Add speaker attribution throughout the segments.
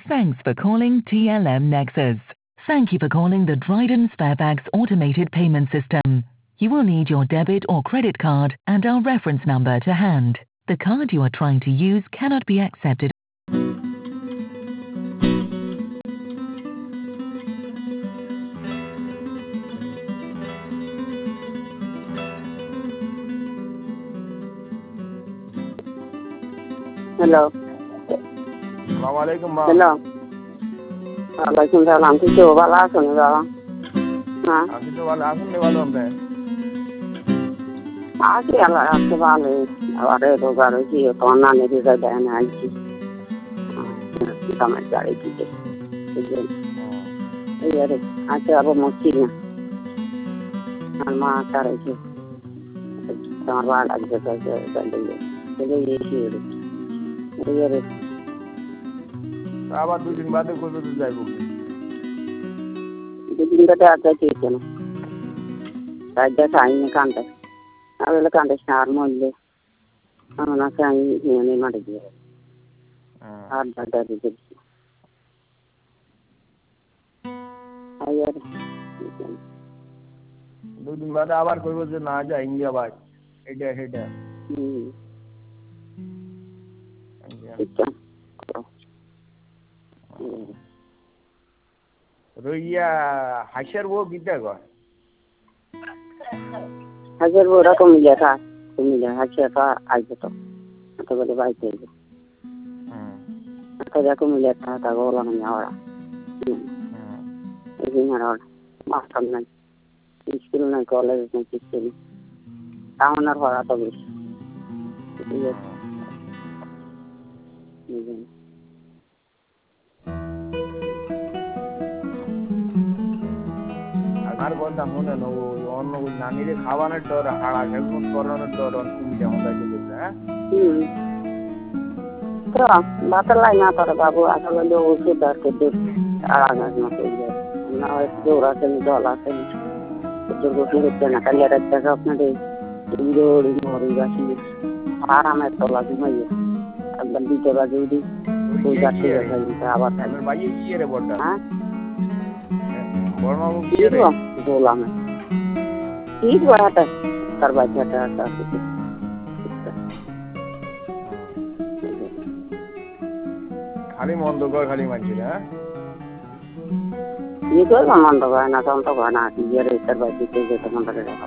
Speaker 1: Thanks for calling TLM Nexus. Thank you for calling the Dryden Sparebags automated payment system. You will need your debit or credit card and our reference number to hand. The card you are trying to use cannot be accepted.
Speaker 2: Hello,
Speaker 3: আসসালামু আলাইকুম মা।
Speaker 2: Hello, ওয়ালাইকুম সালাম। ঠিক তো ভালো আছেন বাবা? হ্যাঁ,
Speaker 3: আছি তো ভালো, আছেন তো ভালো আপনি?
Speaker 2: আছি আল্লাহ রাখতে ভালোই। আবার রোগার হয়েছি, তোমার নানি রেজা দেয় না আইছি আমার গাড়ি দিতে এই আরে আছে আবার মরছি না। আমার মা তারাইছে তোমার ভালো লাগছে
Speaker 3: আবার দুদিন বাদে কবে তো যাইব?
Speaker 2: দুদিন বাদে আর যাইতে হইছে না, রাজ্যা চাইনি কান্দে আবার কান্দে সার মরলে আমার আছে আমি নিয়ে মারে দিয়ে আর দাদা দিতে
Speaker 3: দুদিন বাদে আবার কইব যে না যাই ইন্ডিয়া ভাই এটা সেটা রইয়া হাসিয়ার বউ বিদ্যা কয়
Speaker 2: হাজার বউরা কমিলে থা কমিলে হাসিয়া থা আসবে তো এত বলে বাড়িতে আসবে যা কমিলে থা তা গোলা মানে ওরা এই দিন আর মাস্টার নাই, স্কুল নাই, কলেজ নাই, কিছু নেই, তখন আর পড়া তো বেশি
Speaker 3: আর কথা মনে নো অন্য নানিরে খাওয়ানোর ডর হাড়া খেলুন করানোর ডর অসুবিধা হতে গেছে। হ্যাঁ
Speaker 2: তো ভাতের লাই না তোর বাবু আসলে ওষুধ আর কেটে আড়াগাছ মতো না জোর আছে জল আছে দুর্গতি হচ্ছে না কালি আর একটা আপনাদের মরি বাসি আরামের তলা ঘুমাইয়ে একদম দিতে বাজে উঠি আবার
Speaker 3: ভাইয়ে কি রে বড়টা?
Speaker 2: হ্যাঁ
Speaker 3: বড়মাবু কি রে
Speaker 2: বললাম ঠিক বাটা তার বাচ্চাটা
Speaker 3: খালি মন্দ কর খালি মানছি না
Speaker 2: ये तो मन तो है ना तो गाना ये रेसर बाजी के जो मन रहेगा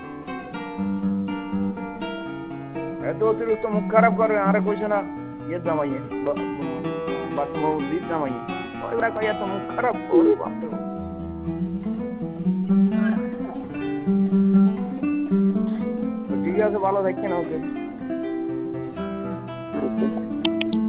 Speaker 3: এত অতিরিক্ত মুখ খারাপ করে আরে কইছে না ইয়ে জামাইয়ে বাস মৌ দিত জামাইয়ে ওরা কই এত মুখ খারাপ করে বাপরে ঠিক আছে ভালো থাকেন ওকে